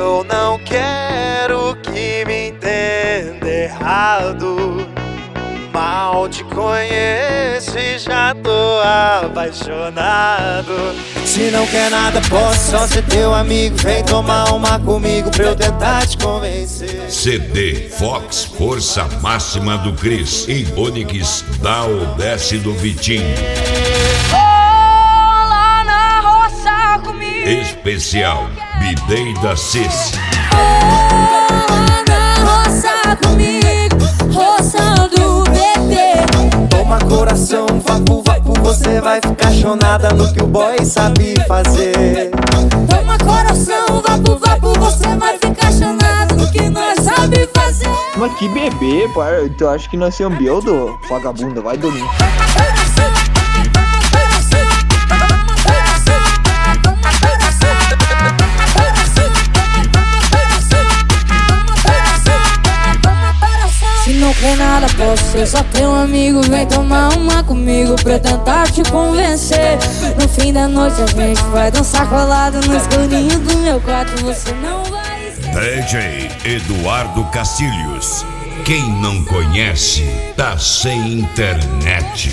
Eu não quero que me entenda errado. Mal te conheço e já tô apaixonado. Se não quer nada, posso só ser teu amigo. Vem tomar uma comigo pra eu tentar te convencer. CD Fox Força Máxima do Cris e Onix dá o desce do Vitinho. Lá na roça comigo. Especial Bidei da Cis. Lá na roça comigo, roçando bebê. Toma coração, vapo, vapo, você vai ficar chonada no que o boy sabe fazer. Toma coração, vapo, vapo, você vai ficar chonado no que nós sabe fazer. Mas que bebê, pai. Tu acha que nós somos bieldo? Vagabunda, vai dormir. Se não quer nada, posso ser só teu amigo. Vem tomar uma comigo pra eu tentar te convencer. No fim da noite a gente vai dançar colado no escurinho do meu quarto. Você não vai esquecer. DJ Eduardo Castilhos. Quem não conhece, tá sem internet.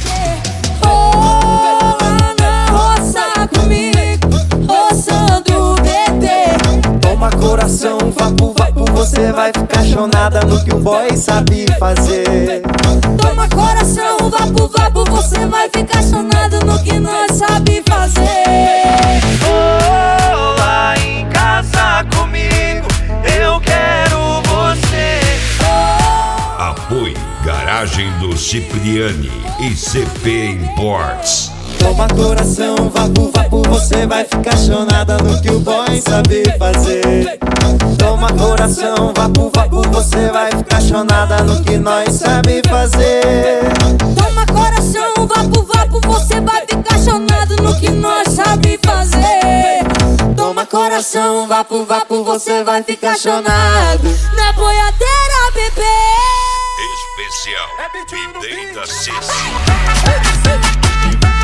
Lá na roça comigo, roçando bebê. Toma coração, vapo, vapo, você vai ficar chonada no que o boy sabe fazer. Toma coração, vapo, vapo, você vai ficar chonado no que nós sabe fazer. Oh, lá em casa comigo, eu quero você. Apoio Garagem do Cipriani e CP Imports. Toma coração, vapo, vapo, você vai ficar chonada no que o boy sabe fazer. Toma coração, vapo, vapo, você vai ficar chonada no que nós sabe fazer. Toma coração, vapo, vapo, você vai ficar chonado no que nós sabe fazer. Toma coração, vapo, vapo, você vai ficar chonado na boiadeira, bebê. Especial Bidei da Cis.